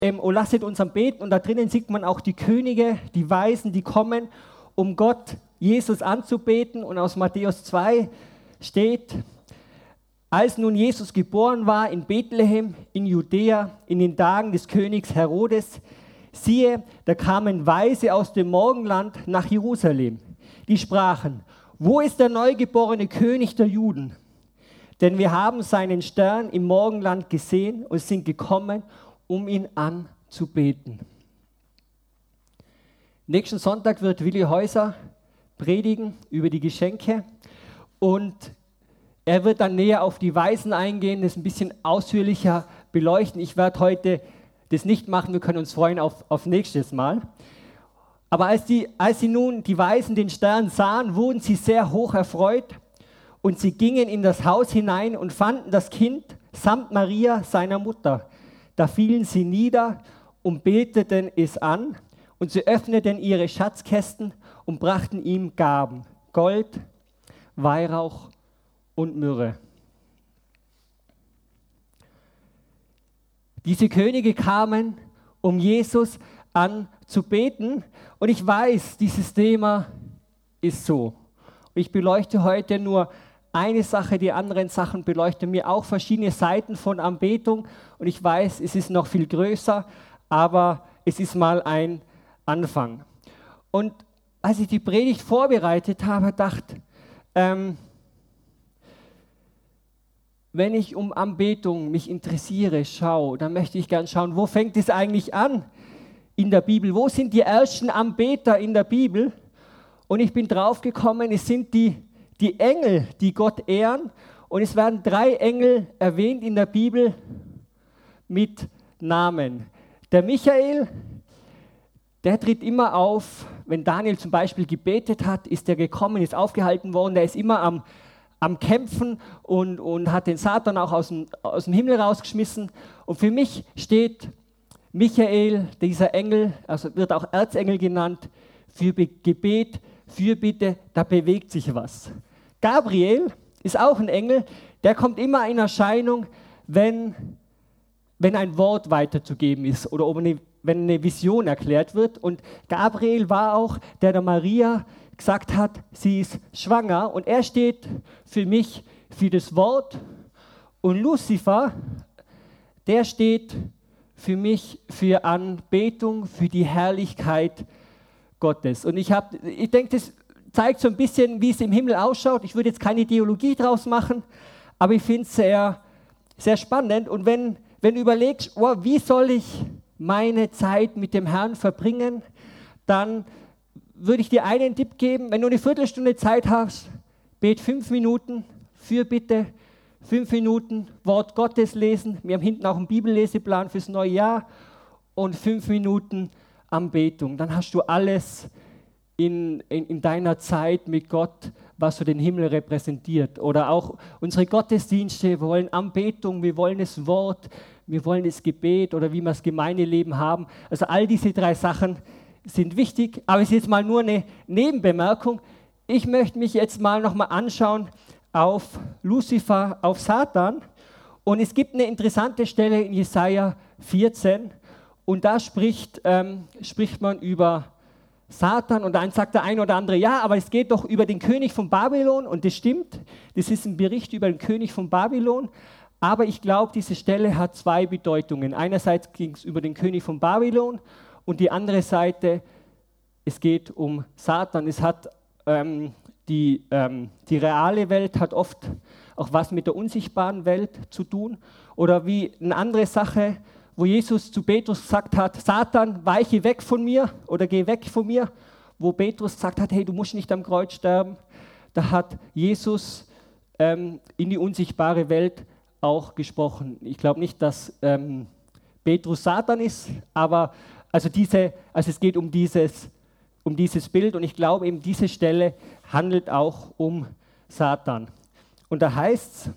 oh, lasset uns beten. Und da drinnen sieht man auch die Könige, die Weisen, die kommen, um Gott, Jesus anzubeten. Und aus Matthäus 2 steht: Als nun Jesus geboren war in Bethlehem in Judäa in den Tagen des Königs Herodes, siehe, da kamen Weise aus dem Morgenland nach Jerusalem. Die sprachen: Wo ist der neugeborene König der Juden? Denn wir haben seinen Stern im Morgenland gesehen und sind gekommen, um ihn anzubeten. Nächsten Sonntag wird Willi Häuser predigen über die Geschenke und er wird dann näher auf die Weisen eingehen, das ein bisschen ausführlicher beleuchten. Ich werde heute das nicht machen, wir können uns freuen auf nächstes Mal. Aber als sie nun die Weisen den Stern sahen, wurden sie sehr hoch erfreut und sie gingen in das Haus hinein und fanden das Kind samt Maria, seiner Mutter. Da fielen sie nieder und beteten es an und sie öffneten ihre Schatzkästen und brachten ihm Gaben, Gold, Weihrauch und Myrrhe. Diese Könige kamen, um Jesus anzubeten. Und ich weiß, dieses Thema ist so. Ich beleuchte heute nur eine Sache, die anderen Sachen beleuchten mir auch verschiedene Seiten von Anbetung. Und ich weiß, es ist noch viel größer, aber es ist mal ein Anfang. Und als ich die Predigt vorbereitet habe, dachte wenn ich um Anbetung mich interessiere, schaue, dann möchte ich gerne schauen, wo fängt es eigentlich an in der Bibel? Wo sind die ersten Anbeter in der Bibel? Und ich bin draufgekommen, es sind die Engel, die Gott ehren. Und es werden 3 Engel erwähnt in der Bibel mit Namen. Der Michael, der tritt immer auf, wenn Daniel zum Beispiel gebetet hat, ist er gekommen, ist aufgehalten worden, der ist immer am Kämpfen und hat den Satan auch aus dem Himmel rausgeschmissen. Und für mich steht Michael, dieser Engel, also wird auch Erzengel genannt, für Gebet, Fürbitte, da bewegt sich was. Gabriel ist auch ein Engel, der kommt immer in Erscheinung, wenn ein Wort weiterzugeben ist oder wenn eine Vision erklärt wird. Und Gabriel war auch, der Maria gesagt hat, sie ist schwanger und er steht für mich für das Wort und Luzifer, der steht für mich für Anbetung, für die Herrlichkeit Gottes. Und ich denke, das zeigt so ein bisschen, wie es im Himmel ausschaut. Ich würde jetzt keine Theologie draus machen, aber ich finde es sehr, sehr spannend. Und wenn du überlegst, oh, wie soll ich meine Zeit mit dem Herrn verbringen, dann würde ich dir einen Tipp geben, wenn du eine Viertelstunde Zeit hast, bet 5 Minuten, Fürbitte, 5 Minuten Wort Gottes lesen. Wir haben hinten auch einen Bibelleseplan fürs neue Jahr und 5 Minuten Anbetung. Dann hast du alles in deiner Zeit mit Gott, was so den Himmel repräsentiert. Oder auch unsere Gottesdienste, wir wollen Anbetung, wir wollen das Wort, wir wollen das Gebet oder wie wir das Gemeindeleben haben. Also all diese 3 Sachen sind wichtig, aber es ist jetzt mal nur eine Nebenbemerkung. Ich möchte mich jetzt mal nochmal anschauen auf Luzifer, auf Satan. Und es gibt eine interessante Stelle in Jesaja 14 und da spricht man über Satan und dann sagt der eine oder andere, ja, aber es geht doch über den König von Babylon und das stimmt, das ist ein Bericht über den König von Babylon, aber ich glaube, diese Stelle hat 2 Bedeutungen. Einerseits ging es über den König von Babylon und die andere Seite, es geht um Satan. Es hat die reale Welt hat oft auch was mit der unsichtbaren Welt zu tun. Oder wie eine andere Sache, wo Jesus zu Petrus gesagt hat, Satan, weiche weg von mir oder geh weg von mir. Wo Petrus gesagt hat, hey, du musst nicht am Kreuz sterben. Da hat Jesus in die unsichtbare Welt auch gesprochen. Ich glaube nicht, dass Petrus Satan ist, aber es geht um dieses Bild und ich glaube eben, diese Stelle handelt auch um Satan. Und da heißt es,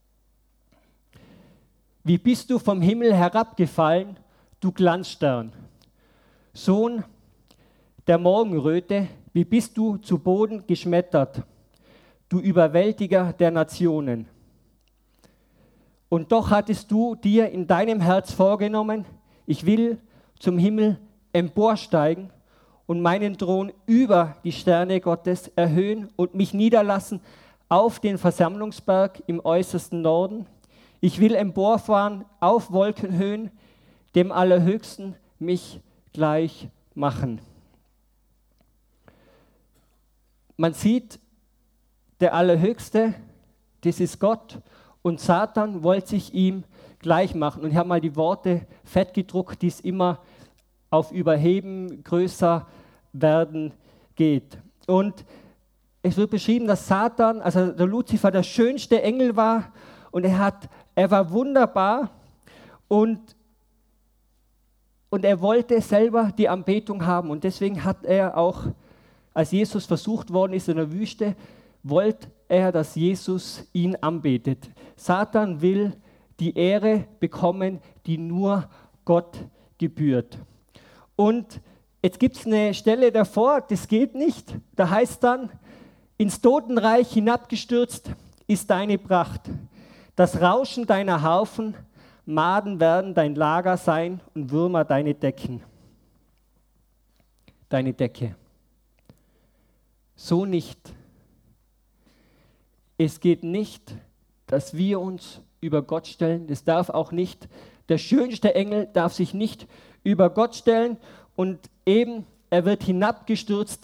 wie bist du vom Himmel herabgefallen, du Glanzstern, Sohn der Morgenröte, wie bist du zu Boden geschmettert, du Überwältiger der Nationen. Und doch hattest du dir in deinem Herz vorgenommen, Ich will zum Himmel emporsteigen und meinen Thron über die Sterne Gottes erhöhen und mich niederlassen auf den Versammlungsberg im äußersten Norden. Ich will emporfahren auf Wolkenhöhen, dem Allerhöchsten mich gleich machen. Man sieht, der Allerhöchste, das ist Gott, und Satan wollte sich ihm gleich machen. Und ich habe mal die Worte fett gedruckt, die es immer auf Überheben, größer werden geht. Und es wird beschrieben, dass Satan, also der Luzifer, der schönste Engel war und er war wunderbar und er wollte selber die Anbetung haben. Und deswegen hat er auch, als Jesus versucht worden ist in der Wüste, wollte er, dass Jesus ihn anbetet. Satan will die Ehre bekommen, die nur Gott gebührt. Und jetzt gibt es eine Stelle davor, das geht nicht. Da heißt dann, ins Totenreich hinabgestürzt ist deine Pracht. Das Rauschen deiner Harfen, Maden werden dein Lager sein und Würmer deine Decken. Deine Decke. So nicht. Es geht nicht, dass wir uns über Gott stellen. Das darf auch nicht. Der schönste Engel darf sich nicht über Gott stellen. Und eben, er wird hinabgestürzt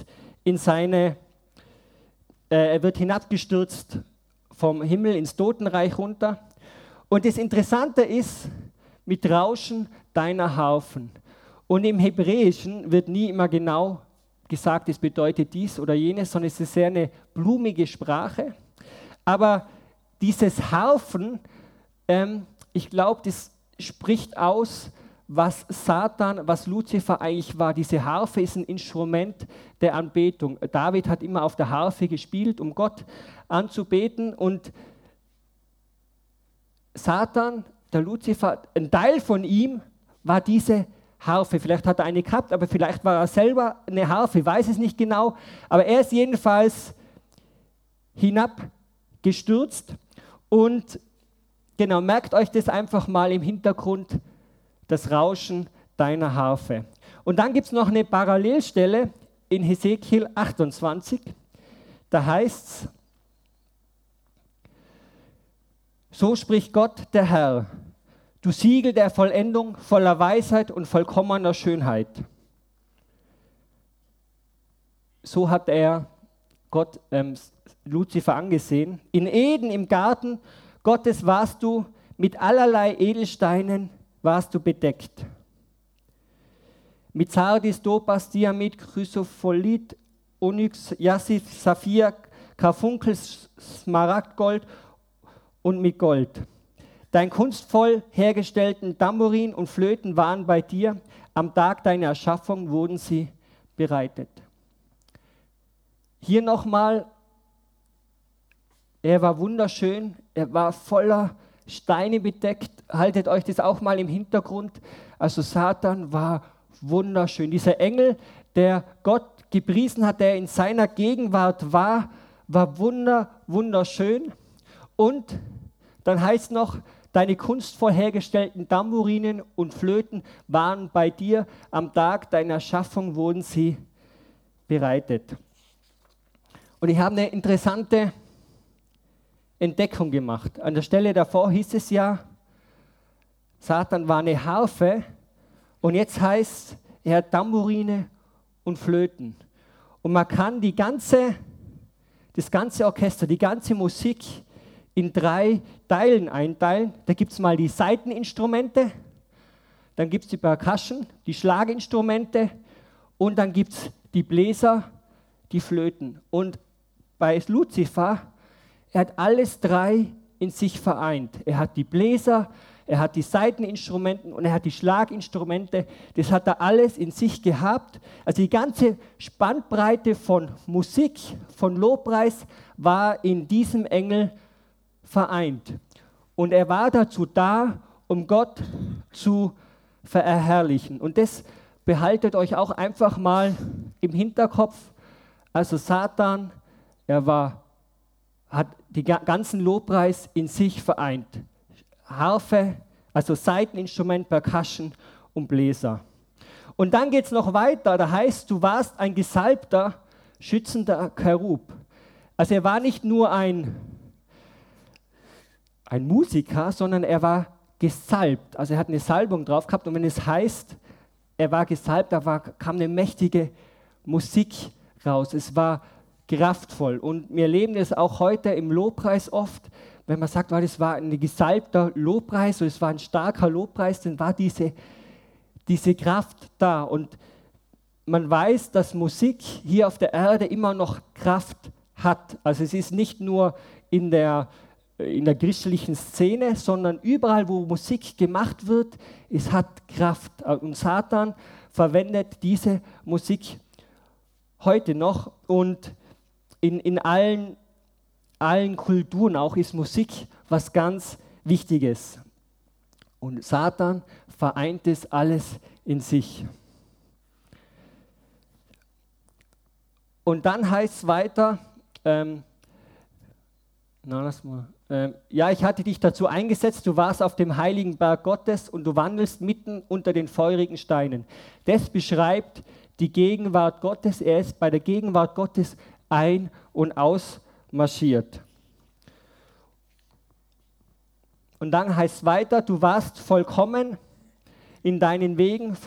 vom Himmel ins Totenreich runter. Und das Interessante ist, mit Rauschen deiner Harfen. Und im Hebräischen wird nie immer genau gesagt, es bedeutet dies oder jenes, sondern es ist sehr eine blumige Sprache. Aber dieses Harfen, ich glaube, das spricht aus, was Satan, was Luzifer eigentlich war. Diese Harfe ist ein Instrument der Anbetung. David hat immer auf der Harfe gespielt, um Gott anzubeten. Und Satan, der Luzifer, ein Teil von ihm war diese Harfe. Vielleicht hat er eine gehabt, aber vielleicht war er selber eine Harfe, ich weiß es nicht genau. Aber er ist jedenfalls hinabgestürzt. Und genau, merkt euch das einfach mal im Hintergrund, das Rauschen deiner Harfe. Und dann gibt es noch eine Parallelstelle in Hesekiel 28. Da heißt es, so spricht Gott, der Herr, du Siegel der Vollendung, voller Weisheit und vollkommener Schönheit. So hat er Gott, Luzifer angesehen. In Eden, im Garten Gottes warst du mit allerlei Edelsteinen warst du bedeckt. Mit Sardis, Topas, Diamant, Chrysopholit, Onyx, Jaspis, Saphir, Karfunkel, Smaragdgold und mit Gold. Dein kunstvoll hergestellten Tambourin und Flöten waren bei dir. Am Tag deiner Erschaffung wurden sie bereitet. Hier nochmal, er war wunderschön, er war voller Steine bedeckt. Haltet euch das auch mal im Hintergrund. Also Satan war wunderschön. Dieser Engel, der Gott gepriesen hat, der in seiner Gegenwart war wunderschön. Und dann heißt noch, deine kunstvoll hergestellten Tambourinen und Flöten waren bei dir. Am Tag deiner Schaffung wurden sie bereitet. Und ich habe eine interessante Entdeckung gemacht. An der Stelle davor hieß es ja, Satan war eine Harfe und jetzt heißt, er hat Tambourine und Flöten. Und man kann das ganze Orchester, die ganze Musik in 3 Teilen einteilen. Da gibt es mal die Saiteninstrumente, dann gibt es die Percussion, die Schlaginstrumente und dann gibt es die Bläser, die Flöten. Und bei Luzifer, er hat alles 3 in sich vereint. Er hat die Bläser, er hat die Saiteninstrumente und er hat die Schlaginstrumente. Das hat er alles in sich gehabt. Also die ganze Spannbreite von Musik, von Lobpreis war in diesem Engel vereint. Und er war dazu da, um Gott zu verherrlichen. Und das behaltet euch auch einfach mal im Hinterkopf. Also Satan, hat den ganzen Lobpreis in sich vereint. Harfe, also Saiteninstrument, Percussion und Bläser. Und dann geht es noch weiter, da heißt, du warst ein gesalbter, schützender Cherub. Also er war nicht nur ein Musiker, sondern er war gesalbt. Also er hat eine Salbung drauf gehabt und wenn es heißt, er war gesalbt, kam eine mächtige Musik raus. Es war kraftvoll und wir erleben es auch heute im Lobpreis oft, wenn man sagt, das war ein gesalbter Lobpreis oder es war ein starker Lobpreis, dann war diese Kraft da und man weiß, dass Musik hier auf der Erde immer noch Kraft hat. Also es ist nicht nur in der christlichen Szene, sondern überall, wo Musik gemacht wird, es hat Kraft. Und Satan verwendet diese Musik heute noch und in allen Kulturen auch ist Musik was ganz Wichtiges. Und Satan vereint es alles in sich. Und dann heißt es weiter, ich hatte dich dazu eingesetzt, du warst auf dem heiligen Berg Gottes und du wandelst mitten unter den feurigen Steinen. Das beschreibt die Gegenwart Gottes. Er ist bei der Gegenwart Gottes ein- und ausmarschiert. Und dann heißt es weiter, du warst vollkommen in deinen Wegen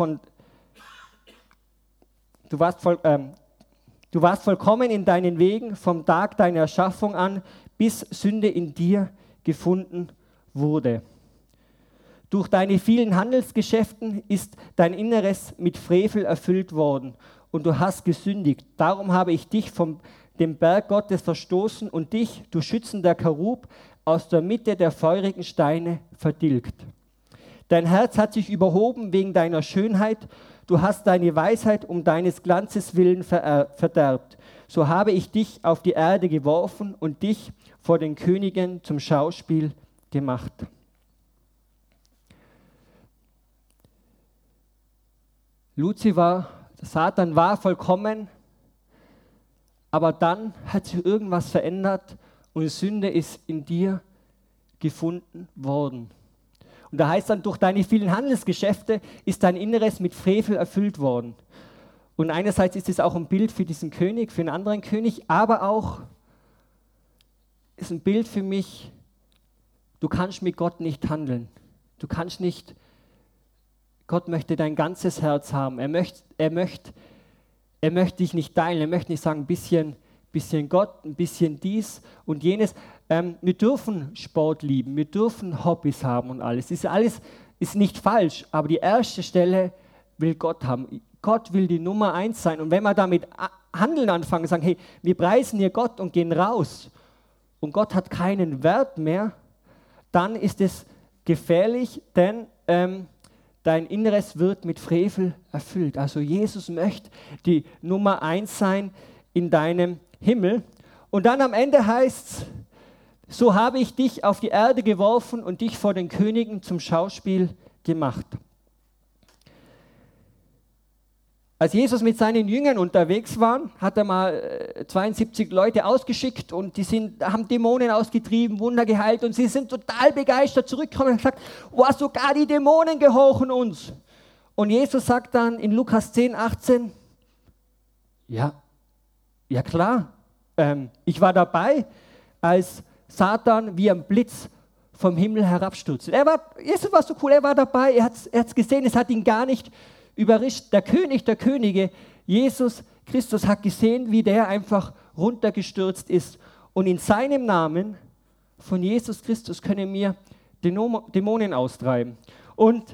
vom Tag deiner Erschaffung an, bis Sünde in dir gefunden wurde. Durch deine vielen Handelsgeschäften ist dein Inneres mit Frevel erfüllt worden und du hast gesündigt. Darum habe ich dich von dem Berg Gottes verstoßen und dich, du schützender Cherub, aus der Mitte der feurigen Steine vertilgt. Dein Herz hat sich überhoben wegen deiner Schönheit, du hast deine Weisheit um deines Glanzes willen verderbt. So habe ich dich auf die Erde geworfen und dich vor den Königen zum Schauspiel gemacht. Luzifer, Satan war vollkommen, aber dann hat sich irgendwas verändert und Sünde ist in dir gefunden worden. Und da heißt dann, durch deine vielen Handelsgeschäfte ist dein Inneres mit Frevel erfüllt worden. Und einerseits ist es auch ein Bild für diesen König, für einen anderen König, aber auch ist ein Bild für mich, du kannst mit Gott nicht handeln. Du kannst nicht, Gott möchte dein ganzes Herz haben. Er möchte dich nicht teilen, er möchte nicht sagen, ein bisschen Gott, ein bisschen dies und jenes. Wir dürfen Sport lieben, wir dürfen Hobbys haben und alles. Alles ist nicht falsch, aber die erste Stelle will Gott haben. Gott will die Nummer 1 sein. Und wenn wir damit handeln anfangen, sagen, hey, wir preisen hier Gott und gehen raus und Gott hat keinen Wert mehr, dann ist es gefährlich, denn dein Inneres wird mit Frevel erfüllt. Also Jesus möchte die Nummer 1 sein in deinem Himmel. Und dann am Ende heißt es, so habe ich dich auf die Erde geworfen und dich vor den Königen zum Schauspiel gemacht. Als Jesus mit seinen Jüngern unterwegs war, hat er mal 72 Leute ausgeschickt und die haben Dämonen ausgetrieben, Wunder geheilt und sie sind total begeistert zurückgekommen und gesagt, oh, sogar die Dämonen gehorchen uns. Und Jesus sagt dann in Lukas 10, 18, ja klar, ich war dabei, als Satan wie ein Blitz vom Himmel herabstürzte. Jesus war so cool, er war dabei, er hat es gesehen, es hat ihn gar nicht überrascht. Der König der Könige, Jesus Christus, hat gesehen, wie der einfach runtergestürzt ist. Und in seinem Namen von Jesus Christus können wir Dämonen austreiben. Und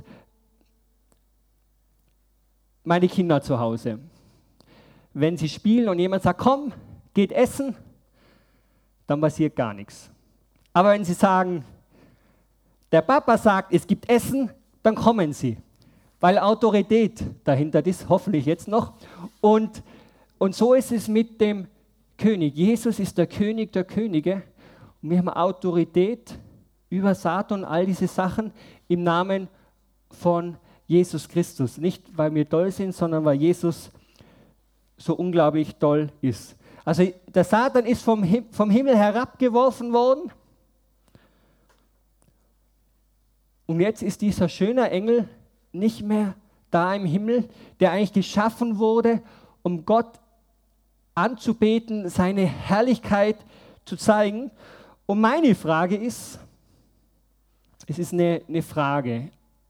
meine Kinder zu Hause, wenn sie spielen und jemand sagt, komm, geht essen, dann passiert gar nichts. Aber wenn sie sagen, der Papa sagt, es gibt Essen, dann kommen sie. Weil Autorität dahinter ist, hoffentlich jetzt noch. Und so ist es mit dem König. Jesus ist der König der Könige. Und wir haben Autorität über Satan und all diese Sachen im Namen von Jesus Christus. Nicht, weil wir toll sind, sondern weil Jesus so unglaublich toll ist. Also der Satan ist vom Himmel herabgeworfen worden. Und jetzt ist dieser schöne Engel nicht mehr da im Himmel, der eigentlich geschaffen wurde, um Gott anzubeten, seine Herrlichkeit zu zeigen. Und meine Frage ist, es ist eine Frage,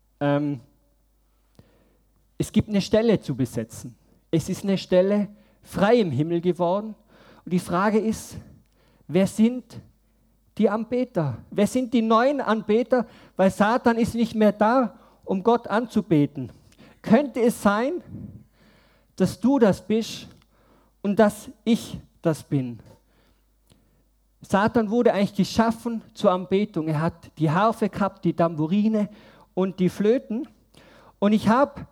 es gibt eine Stelle zu besetzen. Es ist eine Stelle frei im Himmel geworden. Und die Frage ist, wer sind die Anbeter? Wer sind die neuen Anbeter? Weil Satan ist nicht mehr da, um Gott anzubeten. Könnte es sein, dass du das bist und dass ich das bin? Satan wurde eigentlich geschaffen zur Anbetung. Er hat die Harfe gehabt, die Tambourine und die Flöten. Und ich habe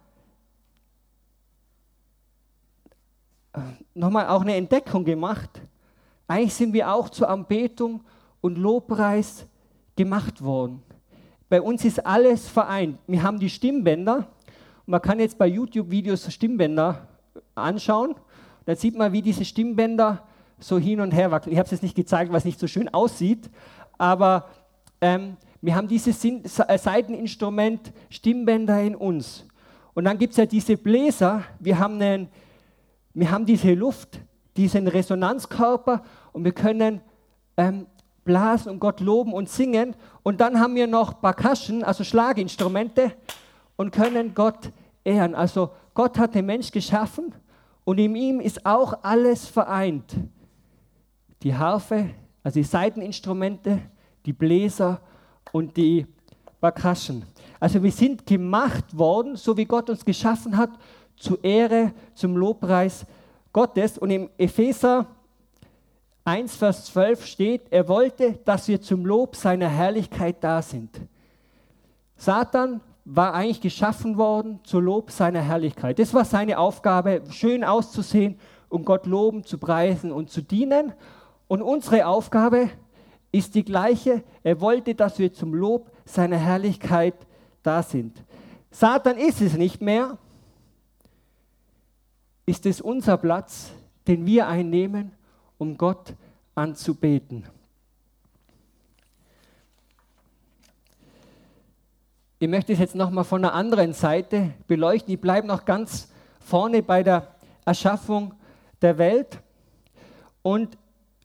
nochmal auch eine Entdeckung gemacht. Eigentlich sind wir auch zur Anbetung und Lobpreis gemacht worden. Bei uns ist alles vereint. Wir haben die Stimmbänder. Und man kann jetzt bei YouTube-Videos Stimmbänder anschauen. Da sieht man, wie diese Stimmbänder so hin und her wackeln. Ich habe es jetzt nicht gezeigt, weil es nicht so schön aussieht. Aber wir haben dieses Saiteninstrument Stimmbänder in uns. Und dann gibt es ja diese Bläser. Wir haben diese Luft, diesen Resonanzkörper und wir können blasen und Gott loben und singen. Und dann haben wir noch Percussion, also Schlaginstrumente und können Gott ehren. Also Gott hat den Mensch geschaffen und in ihm ist auch alles vereint. Die Harfe, also die Saiteninstrumente, die Bläser und die Percussion. Also wir sind gemacht worden, so wie Gott uns geschaffen hat, zur Ehre, zum Lobpreis Gottes. Und im Epheser 1, Vers 12 steht, er wollte, dass wir zum Lob seiner Herrlichkeit da sind. Satan war eigentlich geschaffen worden zum Lob seiner Herrlichkeit. Das war seine Aufgabe, schön auszusehen und Gott loben, zu preisen und zu dienen. Und unsere Aufgabe ist die gleiche. Er wollte, dass wir zum Lob seiner Herrlichkeit da sind. Satan ist es nicht mehr. Ist es unser Platz, den wir einnehmen, um Gott anzubeten? Ich möchte es jetzt nochmal von einer anderen Seite beleuchten. Ich bleibe noch ganz vorne bei der Erschaffung der Welt. Und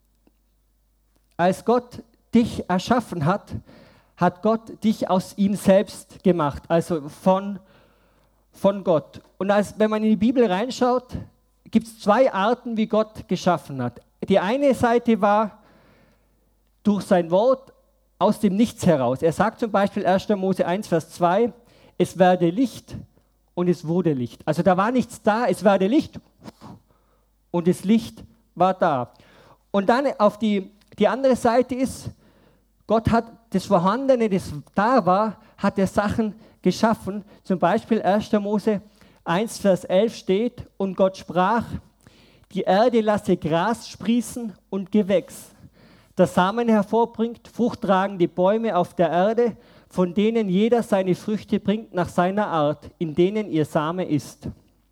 als Gott dich erschaffen hat, hat Gott dich aus ihm selbst gemacht, also von Gott. Und wenn man in die Bibel reinschaut, gibt es zwei Arten, wie Gott geschaffen hat. Die eine Seite war durch sein Wort aus dem Nichts heraus. Er sagt zum Beispiel 1. Mose 1, Vers 2, es werde Licht und es wurde Licht. Also da war nichts da, es werde Licht und das Licht war da. Und dann auf die andere Seite ist, Gott hat das Vorhandene, das da war, hat er Sachen geschaffen. Zum Beispiel 1. Mose 1, Vers 11 steht, und Gott sprach, die Erde lasse Gras sprießen und Gewächs, das Samen hervorbringt, fruchttragende Bäume auf der Erde, von denen jeder seine Früchte bringt nach seiner Art, in denen ihr Same ist.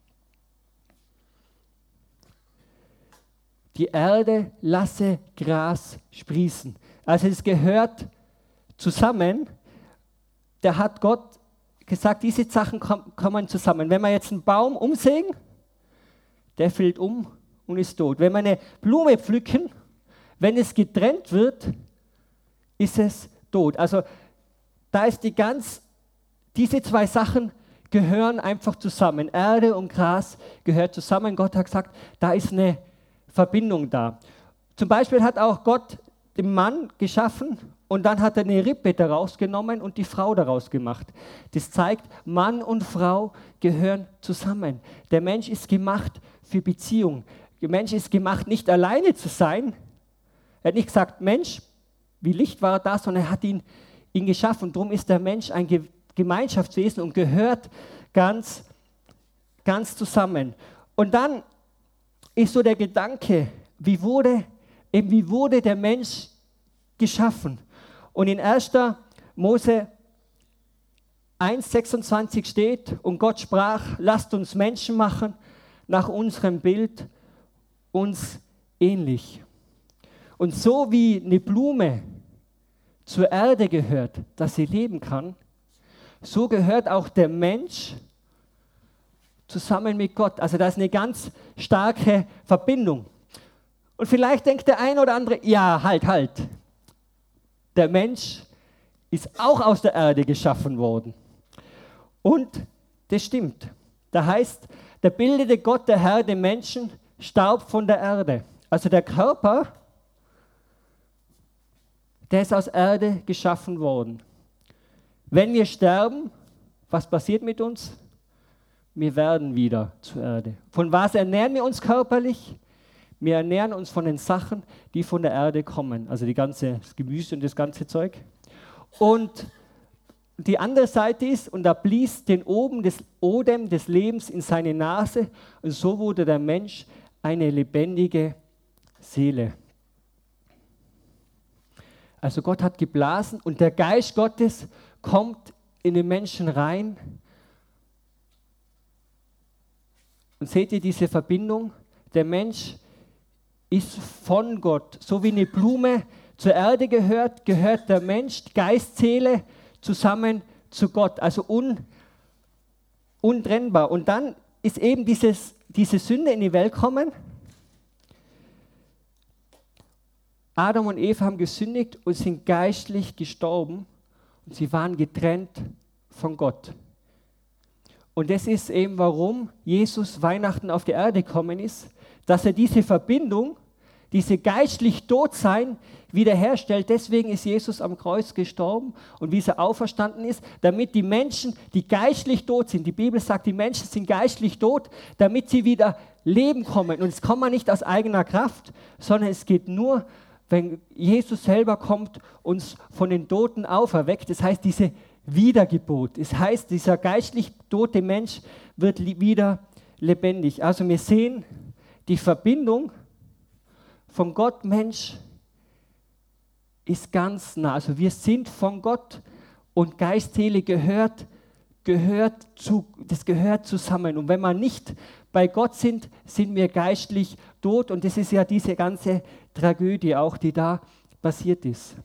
Die Erde lasse Gras sprießen. Also es gehört zusammen. Da hat Gott gesagt, diese Sachen kommen zusammen. Wenn wir jetzt einen Baum umsägen, der fällt um und ist tot. Wenn wir eine Blume pflücken, wenn es getrennt wird, ist es tot. Also da ist diese zwei Sachen gehören einfach zusammen. Erde und Gras gehört zusammen. Gott hat gesagt, da ist eine Verbindung da. Zum Beispiel hat auch Gott den Mann geschaffen und dann hat er eine Rippe daraus genommen und die Frau daraus gemacht. Das zeigt, Mann und Frau gehören zusammen. Der Mensch ist gemacht für Beziehung. Der Mensch ist gemacht, nicht alleine zu sein. Er hat nicht gesagt, Mensch, wie Licht war das, sondern er hat ihn geschaffen. Darum ist der Mensch ein Gemeinschaftswesen und gehört ganz zusammen. Und dann ist so der Gedanke, wie wurde der Mensch geschaffen? Und in 1. Mose 1,26 steht, und Gott sprach, lasst uns Menschen machen, nach unserem Bild, uns ähnlich. Und so wie eine Blume zur Erde gehört, dass sie leben kann, so gehört auch der Mensch zusammen mit Gott. Also da ist eine ganz starke Verbindung. Und vielleicht denkt der eine oder andere, ja, halt. Der Mensch ist auch aus der Erde geschaffen worden. Und das stimmt. Da heißt, da bildete Gott, der Herr, den Menschen Staub von der Erde. Also der Körper, der ist aus Erde geschaffen worden. Wenn wir sterben, was passiert mit uns? Wir werden wieder zur Erde. Von was ernähren wir uns körperlich? Wir ernähren uns von den Sachen, die von der Erde kommen. Also das Gemüse und das ganze Zeug. Und die andere Seite ist, und da blies den Odem des Lebens in seine Nase, und so wurde der Mensch eine lebendige Seele. Also Gott hat geblasen und der Geist Gottes kommt in den Menschen rein. Und seht ihr diese Verbindung? Der Mensch ist von Gott. So wie eine Blume zur Erde gehört, gehört der Mensch, Geist, Seele, zusammen zu Gott. Also untrennbar. Und dann ist eben diese Sünde in die Welt gekommen. Adam und Eva haben gesündigt und sind geistlich gestorben. Und sie waren getrennt von Gott. Und das ist eben, warum Jesus Weihnachten auf die Erde gekommen ist, dass er diese Verbindung, diese geistlich Todsein wiederherstellt. Deswegen ist Jesus am Kreuz gestorben und wie er auferstanden ist, damit die Menschen, die geistlich tot sind, die Bibel sagt, die Menschen sind geistlich tot, damit sie wieder Leben kommen. Und es kommt man nicht aus eigener Kraft, sondern es geht nur, wenn Jesus selber kommt, uns von den Toten auferweckt. Das heißt, diese Wiedergeburt. Das heißt, dieser geistlich tote Mensch wird wieder lebendig. Also wir sehen die Verbindung von Gott, Mensch, ist ganz nah. Also wir sind von Gott und Geist, Seele gehört zusammen. Und wenn wir nicht bei Gott sind, sind wir geistlich tot. Und das ist ja diese ganze Tragödie auch, die da passiert ist.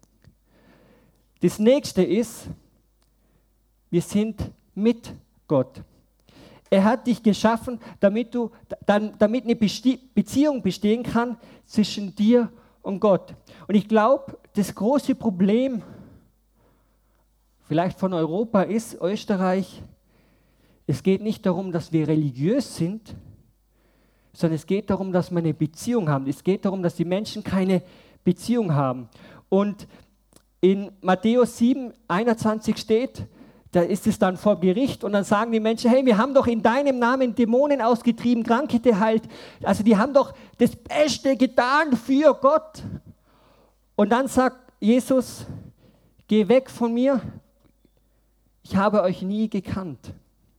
Das nächste ist, wir sind mit Gott. Er hat dich geschaffen, damit eine Beziehung bestehen kann zwischen dir und Gott. Und ich glaube, das große Problem vielleicht von Europa ist, Österreich, es geht nicht darum, dass wir religiös sind, sondern es geht darum, dass wir eine Beziehung haben. Es geht darum, dass die Menschen keine Beziehung haben. Und in Matthäus 7, 21 steht, da ist es dann vor Gericht und dann sagen die Menschen, hey, wir haben doch in deinem Namen Dämonen ausgetrieben, Kranke geheilt. Also die haben doch das Beste getan für Gott. Und dann sagt Jesus, geh weg von mir, ich habe euch nie gekannt.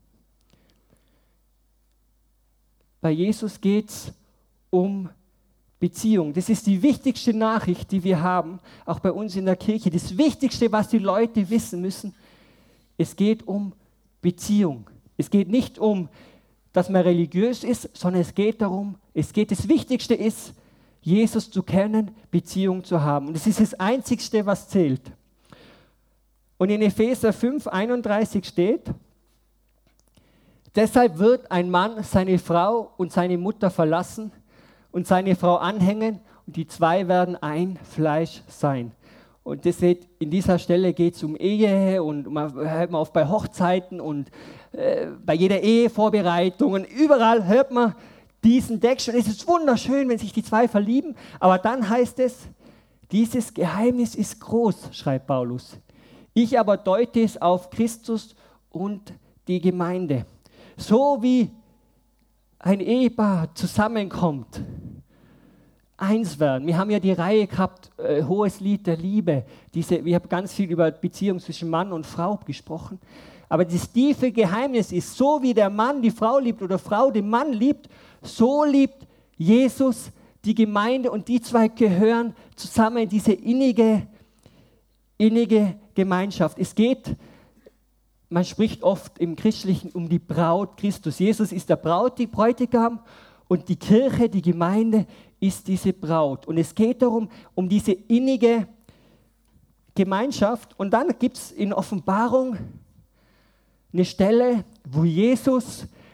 Bei Jesus geht es um Beziehung. Das ist die wichtigste Nachricht, die wir haben, auch bei uns in der Kirche. Das Wichtigste, was die Leute wissen müssen, es geht um Beziehung. Es geht nicht um, dass man religiös ist, sondern es geht darum, das Wichtigste ist, Jesus zu kennen, Beziehung zu haben. Und das ist das Einzigste, was zählt. Und in Epheser 5, 31 steht, deshalb wird ein Mann seine Frau und seine Mutter verlassen und seine Frau anhängen und die zwei werden ein Fleisch sein. Und das seht, in dieser Stelle geht es um Ehe und man hört man oft bei Hochzeiten und bei jeder Ehevorbereitung und überall hört man diesen Text. Und es ist wunderschön, wenn sich die zwei verlieben, aber dann heißt es, dieses Geheimnis ist groß, schreibt Paulus. Ich aber deute es auf Christus und die Gemeinde. So wie ein Ehepaar zusammenkommt, eins werden. Wir haben ja die Reihe gehabt, Hohes Lied der Liebe. Wir haben ganz viel über Beziehung zwischen Mann und Frau gesprochen. Aber das tiefe Geheimnis ist, so wie der Mann die Frau liebt oder Frau den Mann liebt, so liebt Jesus die Gemeinde und die zwei gehören zusammen in diese innige Gemeinschaft. Es geht, man spricht oft im Christlichen um die Braut Christus. Jesus ist der Bräutigam und die Kirche, die Gemeinde ist diese Braut. Und es geht darum, um diese innige Gemeinschaft. Und dann gibt es in Offenbarung eine Stelle, wo Jesus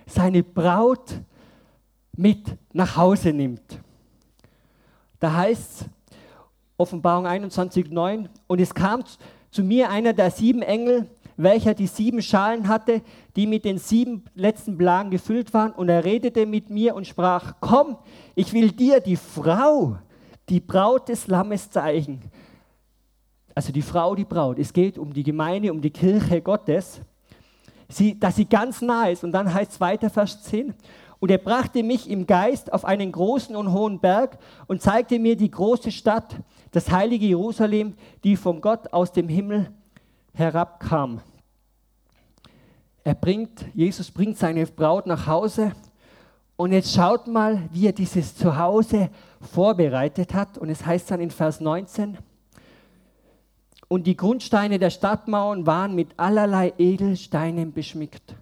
seine Braut mit nach Hause nimmt. Da heißt es, Offenbarung 21,9, und es kam zu mir einer der 7 Engel, welcher die 7 Schalen hatte, die mit den 7 letzten Plagen gefüllt waren, und er redete mit mir und sprach, komm, ich will dir die Frau, die Braut des Lammes zeigen. Also die Frau, die Braut. Es geht um die Gemeinde, um die Kirche Gottes, dass sie ganz nah ist. Und dann heißt es weiter, Vers 10, und er brachte mich im Geist auf einen großen und hohen Berg und zeigte mir die große Stadt, das heilige Jerusalem, die von Gott aus dem Himmel herabkam. Jesus bringt seine Braut nach Hause, und jetzt schaut mal, wie er dieses Zuhause vorbereitet hat. Und es heißt dann in Vers 19, und die Grundsteine der Stadtmauern waren mit allerlei Edelsteinen beschmückt.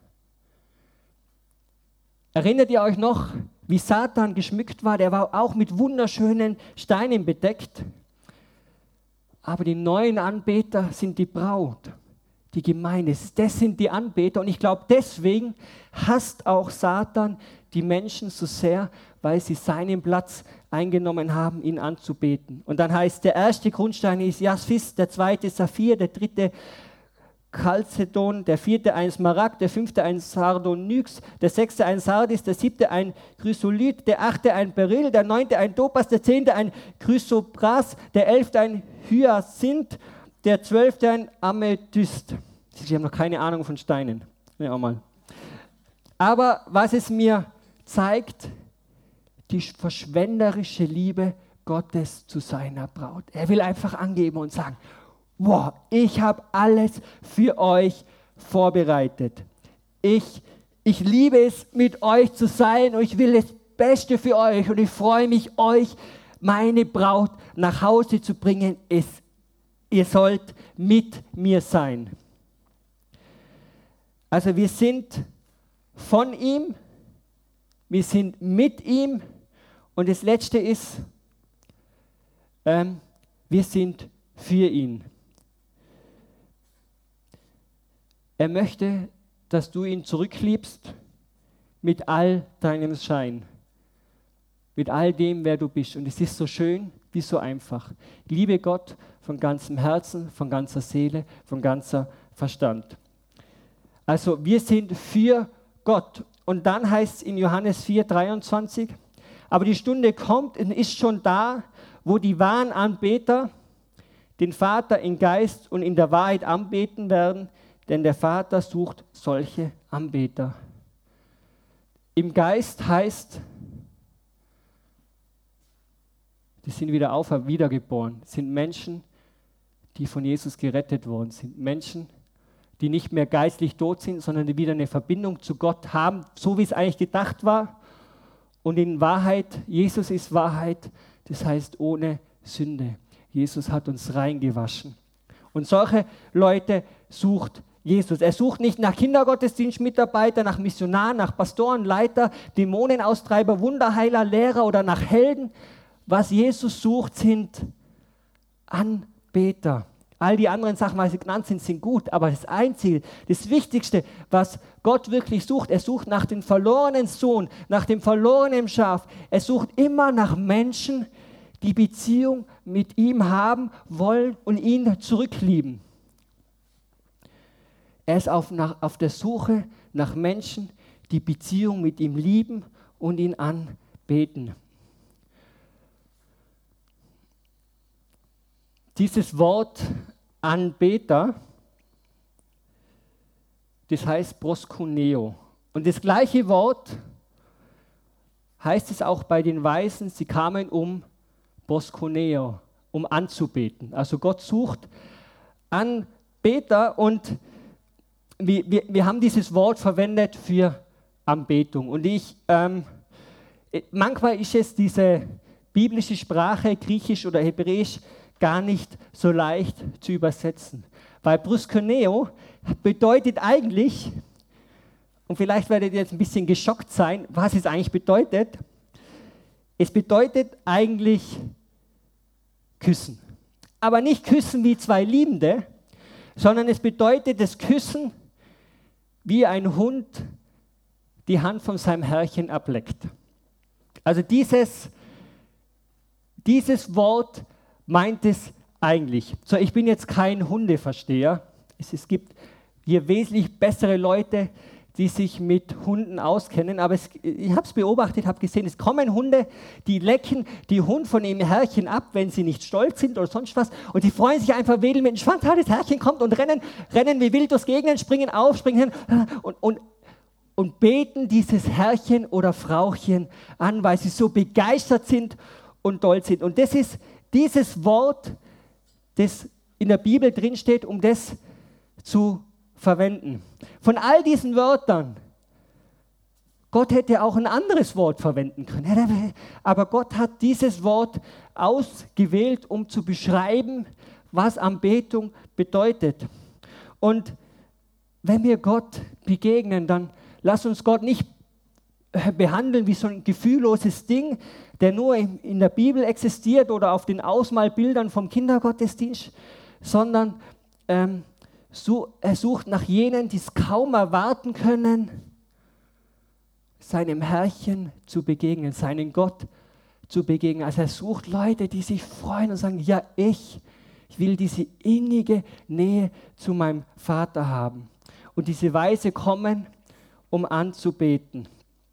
Erinnert ihr euch noch, wie Satan geschmückt war? Der war auch mit wunderschönen Steinen bedeckt. Aber die neuen Anbeter sind die Braut, die Gemeinde. Das sind die Anbeter. Und ich glaube, deswegen hasst auch Satan die Menschen so sehr, weil sie seinen Platz eingenommen haben, ihn anzubeten. Und dann heißt, der erste Grundstein ist Jaspis, der zweite Saphir, der dritte Chalcedon, der vierte ein Smaragd, der fünfte ein Sardonyx, der sechste ein Sardis, der siebte ein Chrysolith, der achte ein Beryl, der neunte ein Topas, der zehnte ein Chrysopras, der 11. ein Hyacinth, der 12. ein Amethyst. Sie haben noch keine Ahnung von Steinen. Ja, auch mal. Aber was es mir zeigt, die verschwenderische Liebe Gottes zu seiner Braut. Er will einfach angeben und sagen, wow, ich habe alles für euch vorbereitet. Ich liebe es, mit euch zu sein, und ich will das Beste für euch, und ich freue mich, euch, meine Braut, nach Hause zu bringen. Ihr sollt mit mir sein. Also wir sind von ihm, wir sind mit ihm, und das Letzte ist, wir sind für ihn. Er möchte, dass du ihn zurückliebst mit all deinem Schein, mit all dem, wer du bist. Und es ist so schön, wie so einfach. Liebe Gott von ganzem Herzen, von ganzer Seele, von ganzer Verstand. Also wir sind für Gott. Und dann heißt es in Johannes 4,23, aber die Stunde kommt und ist schon da, wo die wahren Anbeter den Vater in Geist und in der Wahrheit anbeten werden, denn der Vater sucht solche Anbeter. Im Geist heißt, die sind wiedergeboren, sind Menschen, die von Jesus gerettet worden sind. Menschen, die nicht mehr geistlich tot sind, sondern die wieder eine Verbindung zu Gott haben, so wie es eigentlich gedacht war. Und in Wahrheit, Jesus ist Wahrheit, das heißt ohne Sünde. Jesus hat uns reingewaschen. Und solche Leute sucht Jesus. Er sucht nicht nach Kindergottesdienstmitarbeitern, nach Missionaren, nach Pastoren, Leiter, Dämonenaustreiber, Wunderheiler, Lehrer oder nach Helden. Was Jesus sucht, sind Anbeter. All die anderen Sachen, was sie genannt sind, sind gut, aber das Einzige, das Wichtigste, was Gott wirklich sucht, er sucht nach dem verlorenen Sohn, nach dem verlorenen Schaf. Er sucht immer nach Menschen, die Beziehung mit ihm haben wollen und ihn zurücklieben. Er ist auf der Suche nach Menschen, die Beziehung mit ihm lieben und ihn anbeten. Dieses Wort Anbeter, das heißt proskuneo. Und das gleiche Wort heißt es auch bei den Weisen, sie kamen um proskuneo, um anzubeten. Also Gott sucht Anbeter, und wir haben dieses Wort verwendet für Anbetung. Und manchmal ist es diese biblische Sprache, Griechisch oder Hebräisch, gar nicht so leicht zu übersetzen. Weil proskuneo bedeutet eigentlich, und vielleicht werdet ihr jetzt ein bisschen geschockt sein, was es eigentlich bedeutet. Es bedeutet eigentlich küssen. Aber nicht küssen wie zwei Liebende, sondern es bedeutet das Küssen, wie ein Hund die Hand von seinem Herrchen ableckt. Also dieses Wort meint es eigentlich. So, ich bin jetzt kein Hundeversteher. Es gibt hier wesentlich bessere Leute, die sich mit Hunden auskennen, aber ich habe es beobachtet, habe gesehen, es kommen Hunde, die lecken die Hund von ihrem Herrchen ab, wenn sie nicht stolz sind oder sonst was, und die freuen sich einfach, wedeln mit dem Schwanz, das Herrchen kommt und rennen wie wild durchs Gegend, springen auf, springen hin und beten dieses Herrchen oder Frauchen an, weil sie so begeistert sind und stolz sind. Und das ist dieses Wort, das in der Bibel drinsteht, um das zu verwenden. Von all diesen Wörtern, Gott hätte auch ein anderes Wort verwenden können, aber Gott hat dieses Wort ausgewählt, um zu beschreiben, was Anbetung bedeutet. Und wenn wir Gott begegnen, dann lass uns Gott nicht behandeln wie so ein gefühlloses Ding, der nur in der Bibel existiert oder auf den Ausmalbildern vom Kindergottesdienst, sondern er sucht nach jenen, die es kaum erwarten können, seinem Herrchen zu begegnen, seinen Gott zu begegnen. Also er sucht Leute, die sich freuen und sagen, ja, ich will diese innige Nähe zu meinem Vater haben. Und diese Weise kommen, um anzubeten.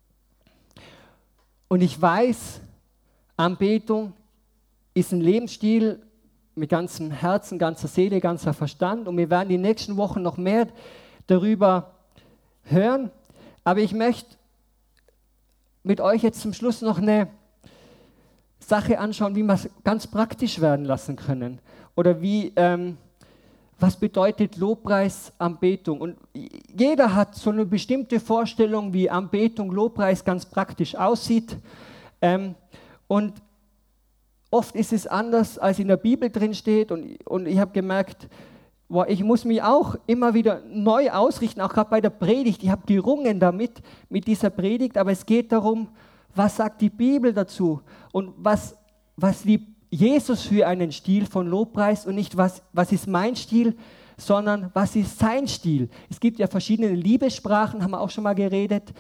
Und ich weiß, Anbetung ist ein Lebensstil, mit ganzem Herzen, ganzer Seele, ganzer Verstand. Und wir werden die nächsten Wochen noch mehr darüber hören. Aber ich möchte mit euch jetzt zum Schluss noch eine Sache anschauen, wie wir es ganz praktisch werden lassen können. Oder was bedeutet Lobpreis, Anbetung? Und jeder hat so eine bestimmte Vorstellung, wie Anbetung, Lobpreis ganz praktisch aussieht. Und oft ist es anders, als in der Bibel drin steht, und ich habe gemerkt, ich muss mich auch immer wieder neu ausrichten, auch gerade bei der Predigt. Ich habe gerungen mit dieser Predigt, aber es geht darum, was sagt die Bibel dazu und was liebt Jesus für einen Stil von Lobpreis und nicht, was ist mein Stil, sondern was ist sein Stil. Es gibt ja verschiedene Liebessprachen, haben wir auch schon mal geredet.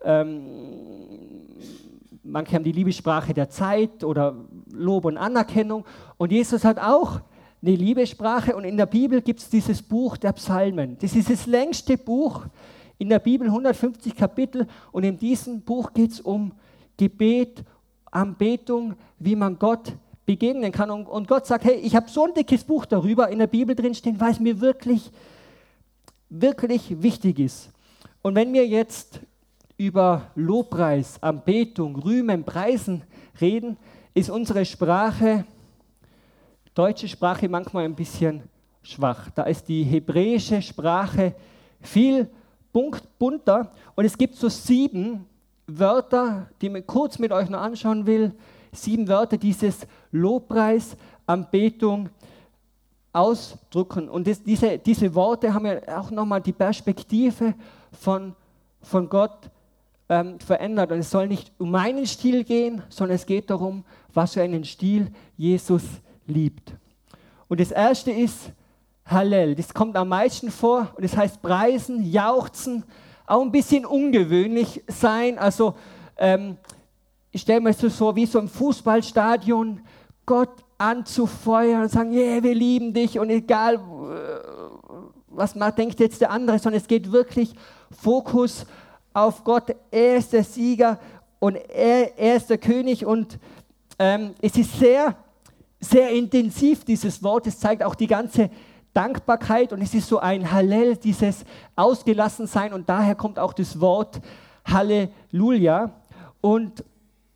Manche haben die Liebessprache der Zeit oder Lob und Anerkennung. Und Jesus hat auch eine Liebessprache. Und in der Bibel gibt es dieses Buch der Psalmen. Das ist das längste Buch in der Bibel, 150 Kapitel. Und in diesem Buch geht es um Gebet, Anbetung, wie man Gott begegnen kann. Und Gott sagt, hey, ich habe so ein dickes Buch darüber in der Bibel drinstehen, weil es mir wirklich, wirklich wichtig ist. Und wenn wir jetzt über Lobpreis, Anbetung, Rühmen, Preisen reden, ist unsere Sprache, deutsche Sprache, manchmal ein bisschen schwach. Da ist die hebräische Sprache viel bunter und es gibt so 7 Wörter, die ich kurz mit euch noch anschauen will. 7 Wörter, dieses Lobpreis, Anbetung ausdrücken. Und diese Worte haben ja auch nochmal die Perspektive von Gott verändert. Und es soll nicht um meinen Stil gehen, sondern es geht darum, was für einen Stil Jesus liebt. Und das erste ist Hallel. Das kommt am meisten vor und das heißt preisen, jauchzen, auch ein bisschen ungewöhnlich sein. Also ich stelle mir das so wie so im Fußballstadion, Gott anzufeuern und sagen, yeah, wir lieben dich und egal, was man denkt jetzt der andere, sondern es geht wirklich Fokus auf Gott. Er ist der Sieger und er ist der König und es ist sehr, sehr intensiv, dieses Wort. Es zeigt auch die ganze Dankbarkeit und es ist so ein Hallel, dieses Ausgelassensein und daher kommt auch das Wort Halleluja. Und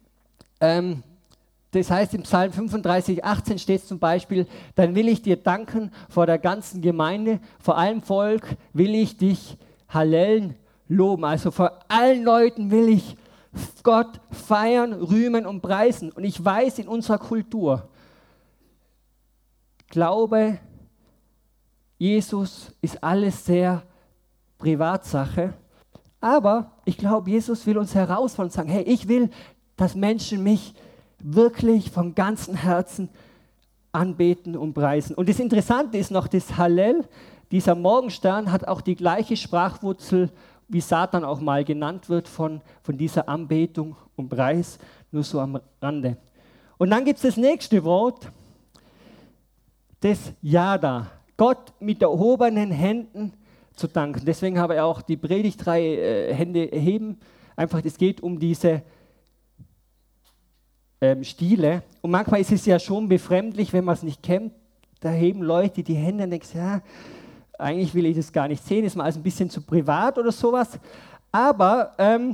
das heißt im Psalm 35, 18 steht zum Beispiel, dann will ich dir danken vor der ganzen Gemeinde, vor allem Volk will ich dich Hallellen loben. Also vor allen Leuten will ich Gott feiern, rühmen und preisen. Und ich weiß, in unserer Kultur, Glaube, Jesus ist alles sehr Privatsache. Aber ich glaube, Jesus will uns herausfordern und sagen, hey, ich will, dass Menschen mich wirklich von ganzem Herzen anbeten und preisen. Und das Interessante ist noch, das Hallel, dieser Morgenstern, hat auch die gleiche Sprachwurzel, wie Satan auch mal genannt wird von dieser Anbetung und Preis, nur so am Rande. Und dann gibt es das nächste Wort, das Yada, Gott mit erhobenen Händen zu danken. Deswegen habe ich auch die Predigtreihe Hände heben. Einfach, es geht um diese Stile. Und manchmal ist es ja schon befremdlich, wenn man es nicht kennt. Da heben Leute die Hände und denken, ja, eigentlich will ich das gar nicht sehen, ist mal also ein bisschen zu privat oder sowas. Aber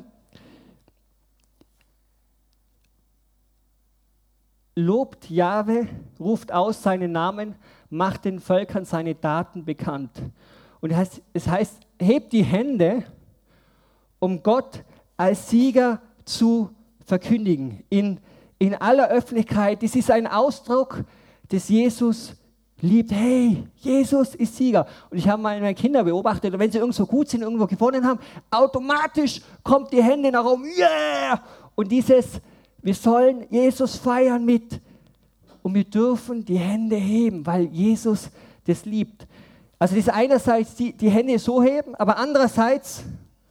lobt Jahwe, ruft aus seinen Namen, macht den Völkern seine Taten bekannt. Und es heißt, hebt die Hände, um Gott als Sieger zu verkündigen. In aller Öffentlichkeit. Das ist ein Ausdruck, dass Jesus liebt. Hey, Jesus ist Sieger. Und ich habe meine Kinder beobachtet, wenn sie irgendwo gut sind, irgendwo gewonnen haben, automatisch kommt die Hände nach oben. Yeah! Und wir sollen Jesus feiern mit. Und wir dürfen die Hände heben, weil Jesus das liebt. Also das ist einerseits die Hände so heben, aber andererseits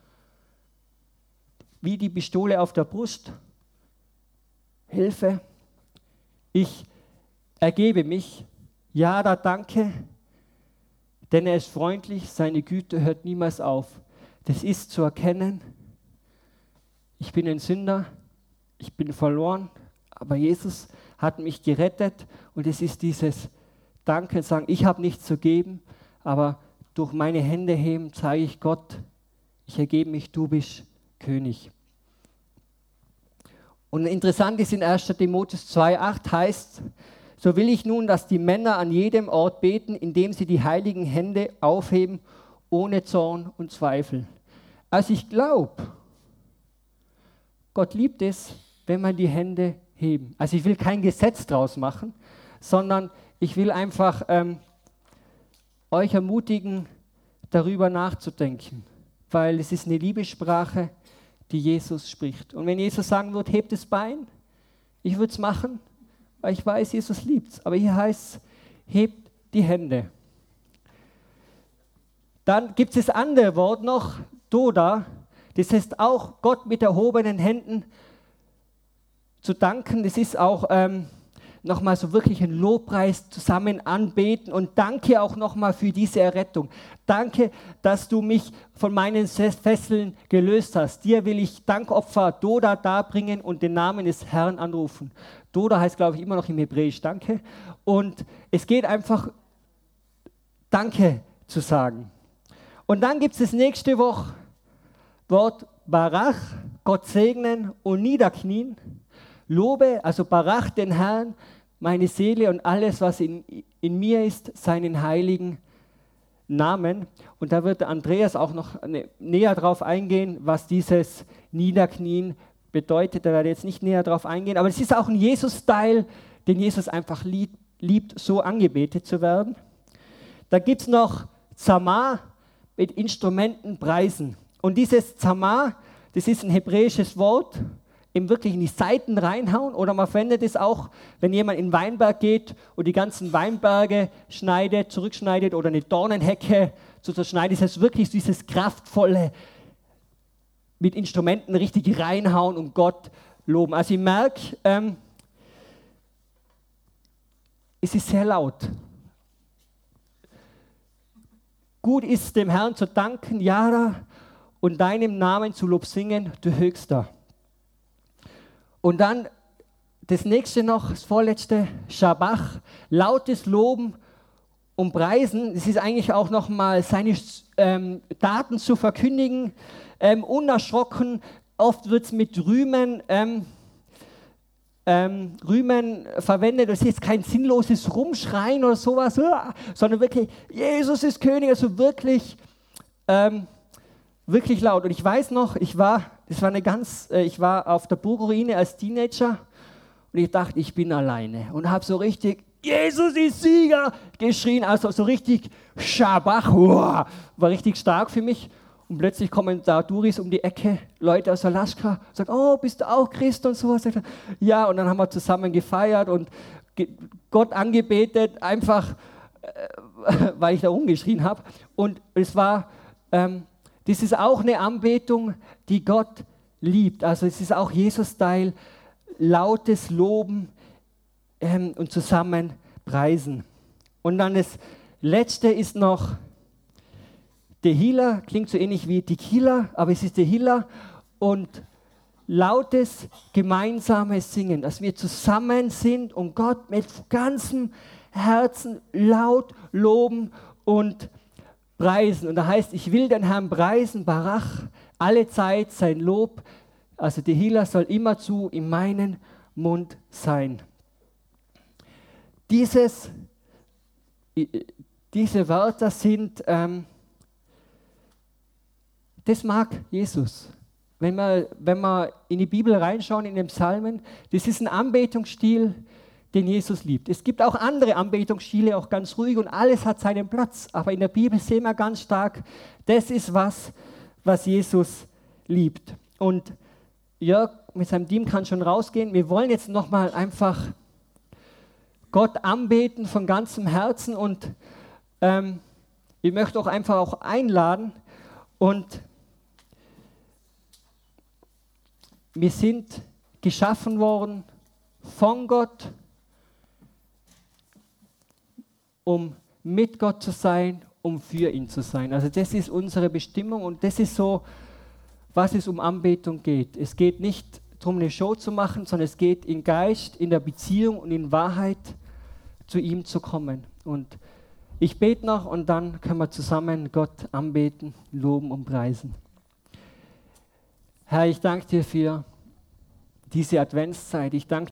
wie die Pistole auf der Brust. Hilfe, ich ergebe mich. Ja, da danke, denn er ist freundlich, seine Güte hört niemals auf. Das ist zu erkennen, ich bin ein Sünder, ich bin verloren, aber Jesus hat mich gerettet und es ist dieses Danke, sagen, ich habe nichts zu geben, aber durch meine Hände heben zeige ich Gott, ich ergebe mich, du bist König. Und interessant ist in 1. Timotheus 2,8 heißt, so will ich nun, dass die Männer an jedem Ort beten, indem sie die heiligen Hände aufheben, ohne Zorn und Zweifel. Also ich glaube, Gott liebt es, wenn man die Hände heben. Also ich will kein Gesetz draus machen, sondern ich will einfach euch ermutigen, darüber nachzudenken, weil es ist eine Liebessprache, die Jesus spricht. Und wenn Jesus sagen würde, hebt das Bein, ich würde es machen, weil ich weiß, Jesus liebt es. Aber hier heißt es, hebt die Hände. Dann gibt es das andere Wort noch, Doda, das heißt auch Gott mit erhobenen Händen zu danken. Das ist auch nochmal so wirklich ein Lobpreis, zusammen anbeten und danke auch nochmal für diese Errettung. Danke, dass du mich von meinen Fesseln gelöst hast. Dir will ich Dankopfer Doda darbringen und den Namen des Herrn anrufen. Doda heißt, glaube ich, immer noch im Hebräisch Danke. Und es geht einfach, Danke zu sagen. Und dann gibt es das nächste Wort Barach, Gott segnen und niederknien. Lobe, also Barach den Herrn, meine Seele und alles, was in mir ist, seinen heiligen Namen. Und da wird Andreas auch noch näher drauf eingehen, was dieses Niederknien bedeutet. Da werde ich jetzt nicht näher drauf eingehen. Aber es ist auch ein Jesus-Style, den Jesus einfach liebt, so angebetet zu werden. Da gibt es noch Zamar mit Instrumenten preisen. Und dieses Zamar, das ist ein hebräisches Wort, eben wirklich in die Saiten reinhauen, oder man verwendet es auch, wenn jemand in den Weinberg geht und die ganzen Weinberge zurückschneidet oder eine Dornenhecke zerschneidet, ist es wirklich dieses kraftvolle, mit Instrumenten richtig reinhauen und Gott loben. Also ich merke, es ist sehr laut. Gut ist dem Herrn zu danken, Jahre, und deinem Namen zu Lob singen, du Höchster. Und dann das nächste noch, das vorletzte, Schabach, lautes Loben und Preisen. Es ist eigentlich auch nochmal seine Taten zu verkündigen, unerschrocken. Oft wird es mit Rühmen verwendet. Das ist jetzt kein sinnloses Rumschreien oder sowas, sondern wirklich, Jesus ist König, also wirklich, wirklich laut. Und ich weiß noch, ich war auf der Burgruine als Teenager und ich dachte, ich bin alleine und habe so richtig, Jesus ist Sieger, geschrien, also so richtig Schabach, war richtig stark für mich. Und plötzlich kommen da Duris um die Ecke, Leute aus Alaska, sagen, oh, bist du auch Christ und sowas? Ja, und dann haben wir zusammen gefeiert und Gott angebetet, einfach, weil ich da rumgeschrien habe. Und es war Das ist auch eine Anbetung, die Gott liebt. Also es ist auch Jesus-Style, lautes Loben und zusammen preisen. Und dann das Letzte ist noch Tehillah, klingt so ähnlich wie Tequila, aber es ist Tehillah und lautes, gemeinsames Singen, dass wir zusammen sind und Gott mit ganzem Herzen laut loben und preisen. Und da heißt, ich will den Herrn preisen, Barach, alle Zeit sein Lob, also Tehillah soll immerzu in meinem Mund sein. Diese Wörter sind, das mag Jesus. Wenn wir in die Bibel reinschauen, in den Psalmen, das ist ein Anbetungsstil, den Jesus liebt. Es gibt auch andere Anbetungsstile, auch ganz ruhig und alles hat seinen Platz. Aber in der Bibel sehen wir ganz stark, das ist was Jesus liebt. Und Jörg mit seinem Team kann schon rausgehen. Wir wollen jetzt nochmal einfach Gott anbeten von ganzem Herzen und ich möchte auch einfach auch einladen und wir sind geschaffen worden von Gott, um mit Gott zu sein, um für ihn zu sein. Also das ist unsere Bestimmung und das ist so, was es um Anbetung geht. Es geht nicht darum, eine Show zu machen, sondern es geht im Geist, in der Beziehung und in Wahrheit zu ihm zu kommen. Und ich bete noch und dann können wir zusammen Gott anbeten, loben und preisen. Herr, ich danke dir für diese Adventszeit. Ich danke